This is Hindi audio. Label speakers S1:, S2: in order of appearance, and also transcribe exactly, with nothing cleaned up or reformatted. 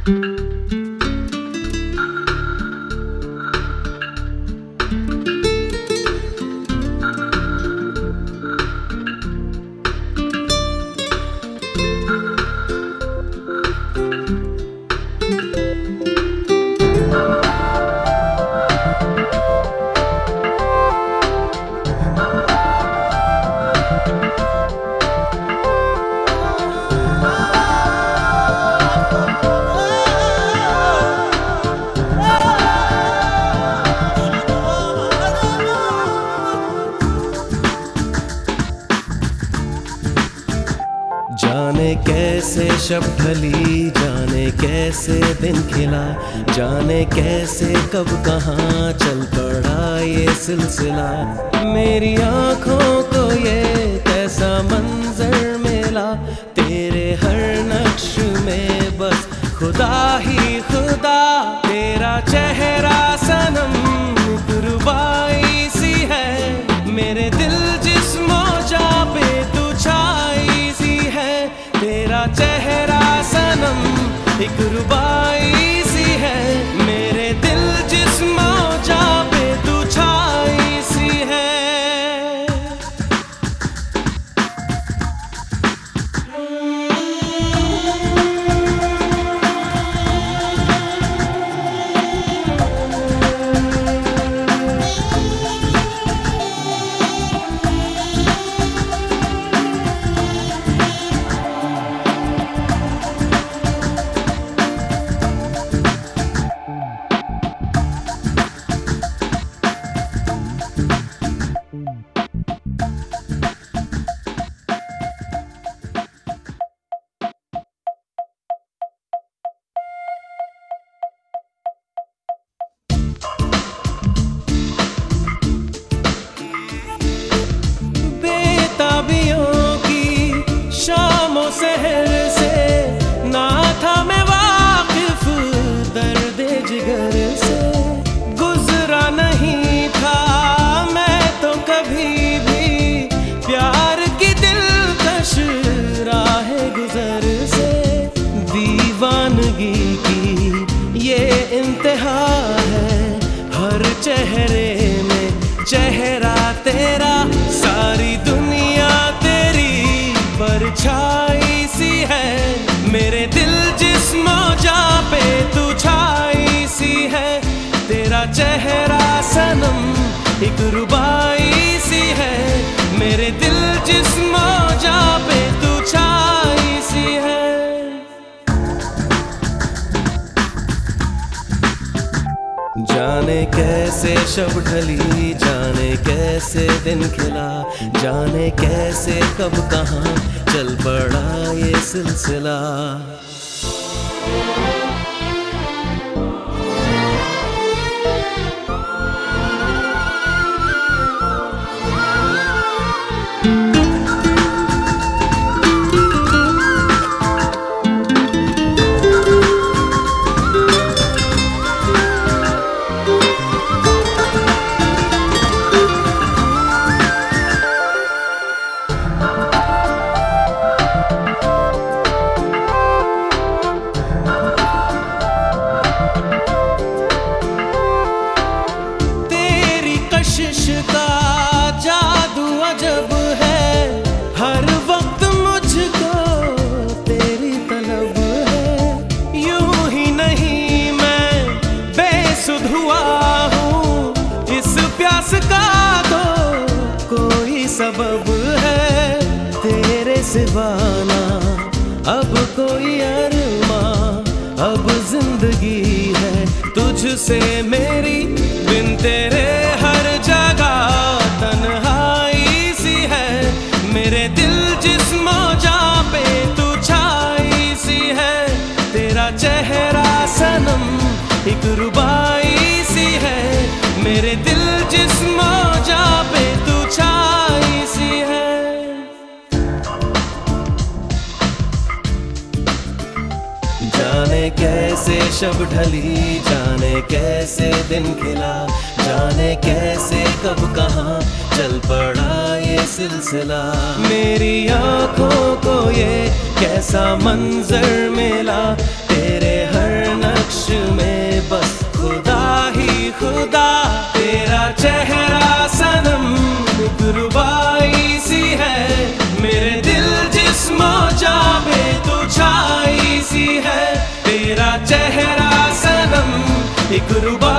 S1: जाने कैसे शब ढली, जाने कैसे दिन खिला, जाने कैसे कब कहाँ चल पड़ा ये सिलसिला। मेरी आँखों को ये कैसा मंजर मिला, तेरे हर नक्श में बस खुदा ही खुदा। तेरा चेहरा सनम गुरुबाई सी है, मेरे दिल जिस्मो जा पे तू छाई सी है। तेरा चेहरा सनम एक रुबाई सी है, मेरे दिल जिस्मो जा पे तू छाई सी है। शहर से ना था मैं वाकिफ, दर्द जिगर से गुजरा नहीं था मैं तो कभी भी, प्यार की दिलकश राह गुजर से। दीवानगी की ये इंतहा है, हर चेहरे में चेहरा तेरा, सारी दुनिया तेरी परछाई सी है। मेरे दिल जिस्मो जा पे तू छाई सी है, तेरा चेहरा सनम एक रुबाई सी है, मेरे दिल जिस्मो जा पे तू छाई सी है। जाने कैसे शब ढली, जाने कैसे दिन खिला, जाने कैसे कब कहाँ चल पड़ा ये सिलसिला। का जादू अजब है, हर वक्त मुझको तेरी तलब है। यूं ही नहीं मैं बेसुध हुआ हूँ, इस प्यास का तो कोई सबब है। तेरे सिवाना अब कोई अरमां, अब जिंदगी है तुझसे मेरी, बिन तेरे हर जगह तन्हाई सी है। मेरे दिल जिस्मो जा पे तू छाई सी है, तेरा चेहरा सनम एक रुबाई सी है, मेरे दिल जिस्मो जा पे तू छाई सी है। जाने कैसे शब ढली, जाने कैसे दिन खिला, जाने कैसे कब कहाँ चल पड़ा ये सिलसिला। मेरी आँखों को ये कैसा मंजर मिला, तेरे हर होश में बस खुदा ही खुदा। तेरा चेहरा सनम एक रुबाई सी है, मेरे दिल जिस्म जां में तू छाई सी है। तेरा चेहरा सनम एक रुबाई